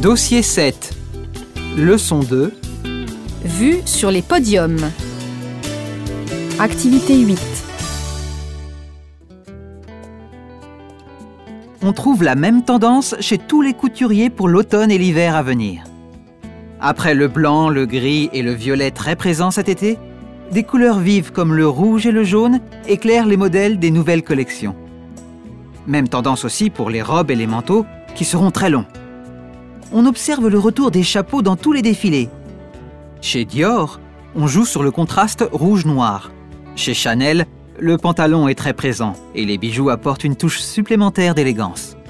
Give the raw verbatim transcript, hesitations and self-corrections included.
Dossier sept. Leçon deux. Vue sur les podiums. Activité huit. On trouve la même tendance chez tous les couturiers pour l'automne et l'hiver à venir. Après le blanc, le gris et le violet très présents cet été, des couleurs vives comme le rouge et le jaune éclairent les modèles des nouvelles collections. Même tendance aussi pour les robes et les manteaux qui seront très longs. On observe le retour des chapeaux dans tous les défilés. Chez Dior, on joue sur le contraste rouge-noir. Chez Chanel, le pantalon est très présent et les bijoux apportent une touche supplémentaire d'élégance.